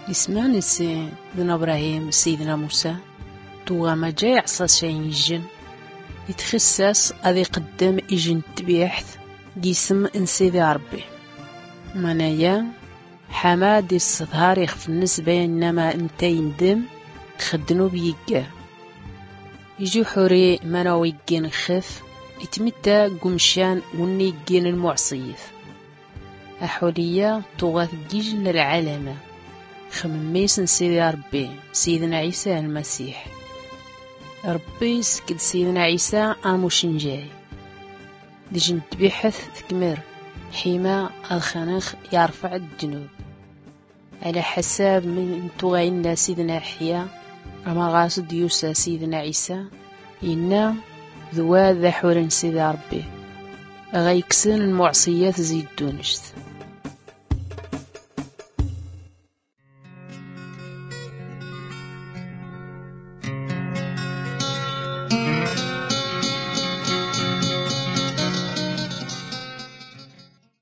يسمع نسي سيدنا إبراهيم سيدنا موسى توغا ما جاي عصا شاين يجن يتخسس أذي قدام إجن تبيحث جسم إنسيدي ربي منايا حماد الصظهار يخف النسبة إنما انت يندم خدنو بيقا يجو حوري مناو يجين خف يتمتى قمشان وني يجين المعصيث أحولية توغاث جيجن العالمة خمميس سيدي ربي سيدنا عيسى المسيح ربي سكد سيدنا عيسى آموشن جاي ديجن تبيحث تكمر حيما الخنخ يرفع الجنوب على حساب من توغينا سيدنا حيا أما غاصد يوسى سيدنا عيسى إنا ذواد ذا حورن سيدي ربي غيكسن المعصيات زيد دونشت